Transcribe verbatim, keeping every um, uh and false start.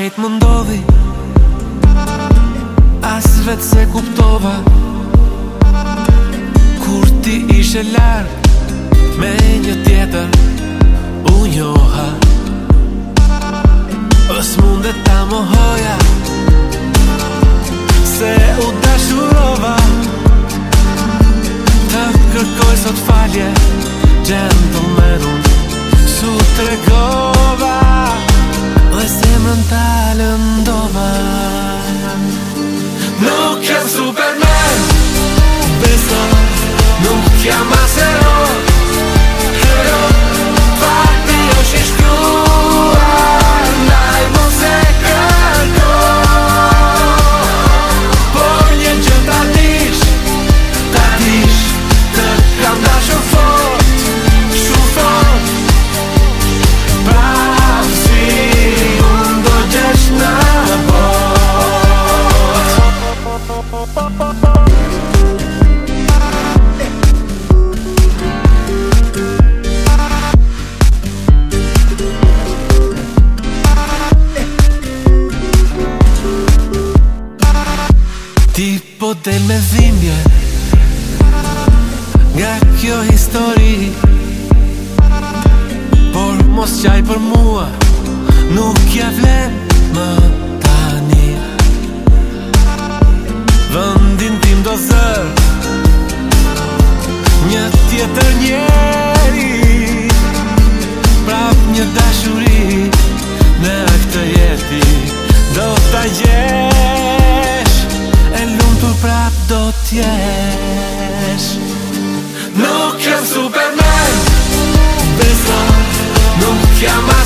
shpejt më ndodhi, as vet se kuptova, kur ti ishe larg me një tjetër u njoha. Ës mundet ta mohoja se u dashurova, të kërkoj sot falje, gentleman unë su tregova, dhe zemrën ta lëndova. Nuk jam Superman, beso, nuk jam as hero, hero, fakti është i shkruar, ndaj mos e kërko, por një gjë ta dish, ta dish, të kam dashur fort, shumë fort, prap si unë do gjesh në bot. Ti po del me dhimbje nga kjo histori, por mos qaj për mua, nuk ja vlen më tani. Vëndin tim do zër një tjetër njeri, prap një dashuri në këtë jeti do ta jesh, e lumtur prap do t'jesh. Nuk jam Superman, beso, nuk jam as